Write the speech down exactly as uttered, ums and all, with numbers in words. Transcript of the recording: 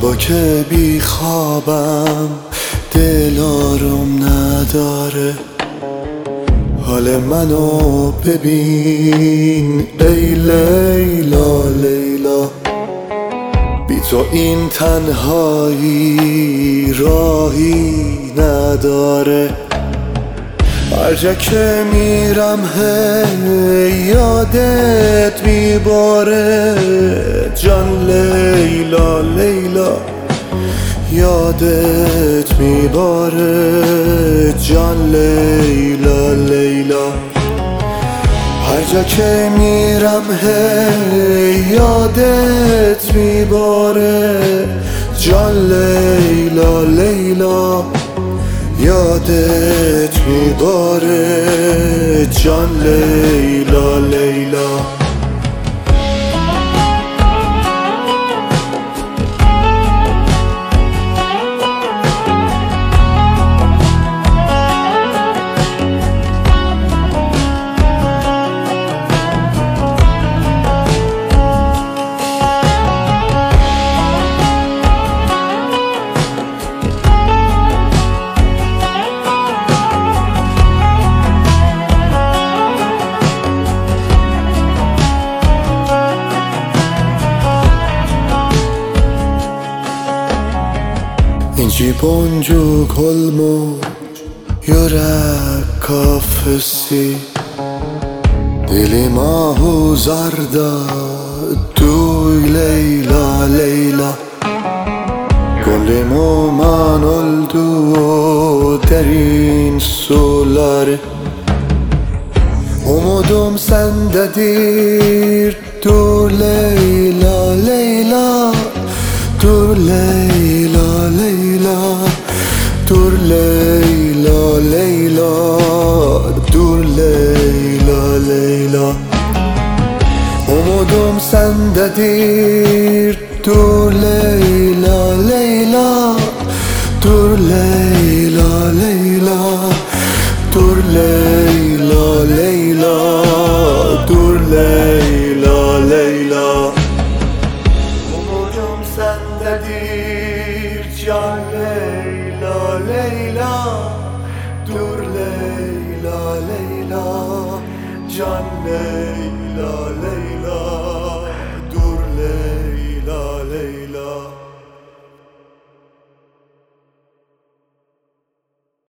شبا که بی خوابم دل آروم نداره، حال منو ببین ای لیلا لیلا. بی تو این تنهایی راهی نداره، هر جا که میرم هی یادت میباره جان لیلا لیلا، یادت میباره جان لیلا لیلا. هر جا که میرم هی یادت میباره جان لیلا لیلا، یادت میباره جان لیلا لیلا. İnci boncuk olmuş yürek kafesi, dilim ahuzarda duy Leyla Leyla. Gönlüm oman oldu derin sular, umudum sendedir dur Leyla Leyla. Dur Leyla Leyla, dur Leyla Leyla, dur Leyla Leyla. Umudum sendedir dur Leyla Leyla. Dur Leyla Leyla, dur Leyla Leyla, dur Leyla Leyla. Sendedir can Leyla Leyla, dur Leyla Leyla, can Leyla Leyla.